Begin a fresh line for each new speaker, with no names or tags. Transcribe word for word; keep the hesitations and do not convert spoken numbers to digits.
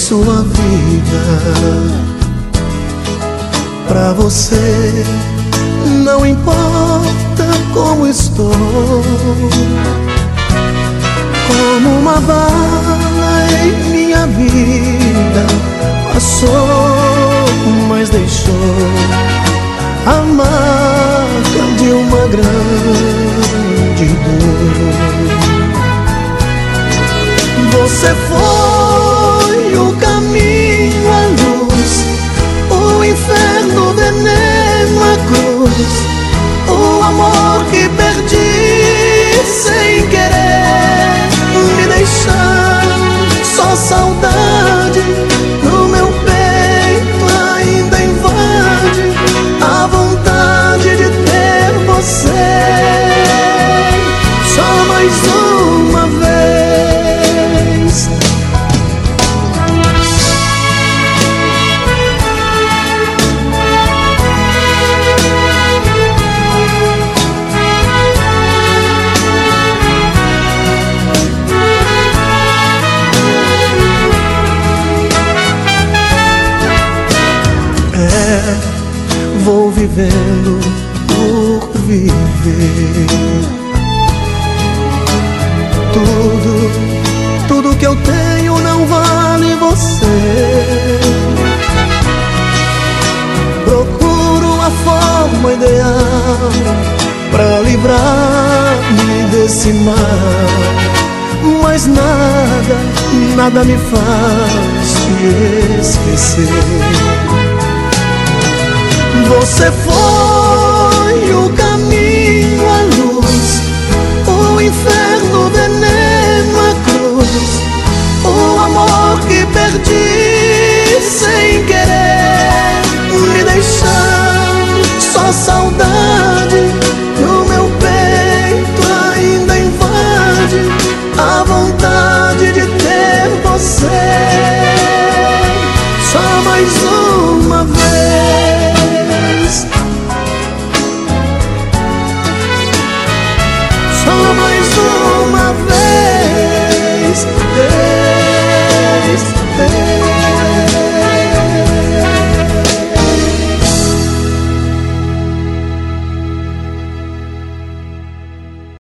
sua vida. Pra você não importa como estou, como uma bala em minha vida passou, mas deixou a marca de uma grande dor. Você foi o caminho, a luz, o inferno, o veneno, a cruz, o amor que perdi sem querer, me deixando só saudade. No meu peito ainda invade a vontade de ter você só mais uma vez. Vou vivendo por viver. Tudo, tudo que eu tenho não vale você. Procuro a forma ideal pra livrar-me desse mar, mas nada, nada me faz te esquecer. Você foi